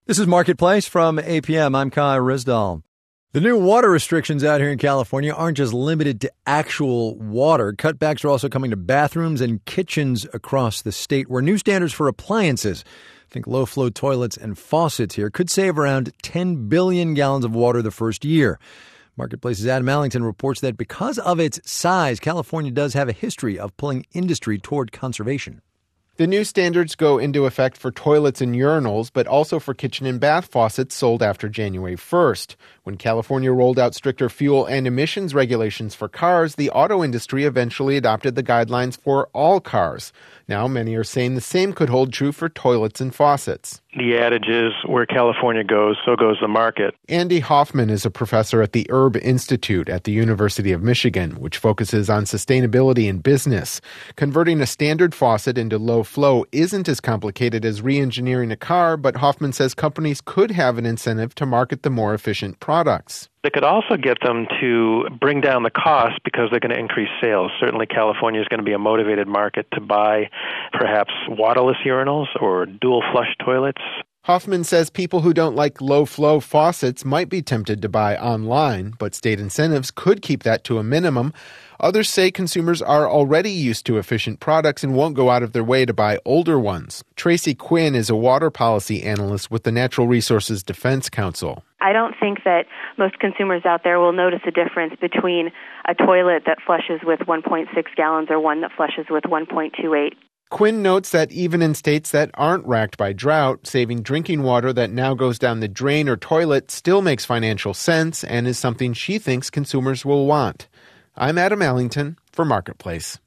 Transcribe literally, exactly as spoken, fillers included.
This is Marketplace from A P M. I'm Kai Rizdal. The new water restrictions out here in California aren't just limited to actual water. Cutbacks are also coming to bathrooms and kitchens across the state, where new standards for appliances, think low-flow toilets and faucets here, could save around ten billion gallons of water the first year. Marketplace's Adam Allington reports that because of its size, California does have a history of pulling industry toward conservation. The new standards go into effect for toilets and urinals, but also for kitchen and bath faucets sold after January first. When California rolled out stricter fuel and emissions regulations for cars, the auto industry eventually adopted the guidelines for all cars. Now, many are saying the same could hold true for toilets and faucets. The adage is, where California goes, so goes the market. Andy Hoffman is a professor at the Herb Institute at the University of Michigan, which focuses on sustainability in business. Converting a standard faucet into low flow isn't as complicated as re-engineering a car, but Hoffman says companies could have an incentive to market the more efficient products. It could also get them to bring down the cost because they're going to increase sales. Certainly California is going to be a motivated market to buy perhaps waterless urinals or dual flush toilets. Hoffman says people who don't like low-flow faucets might be tempted to buy online, but state incentives could keep that to a minimum. Others say consumers are already used to efficient products and won't go out of their way to buy older ones. Tracy Quinn is a water policy analyst with the Natural Resources Defense Council. I don't think that most consumers out there will notice a difference between a toilet that flushes with one point six gallons or one that flushes with one point two eight. Quinn notes that even in states that aren't racked by drought, saving drinking water that now goes down the drain or toilet still makes financial sense and is something she thinks consumers will want. I'm Adam Allington for Marketplace.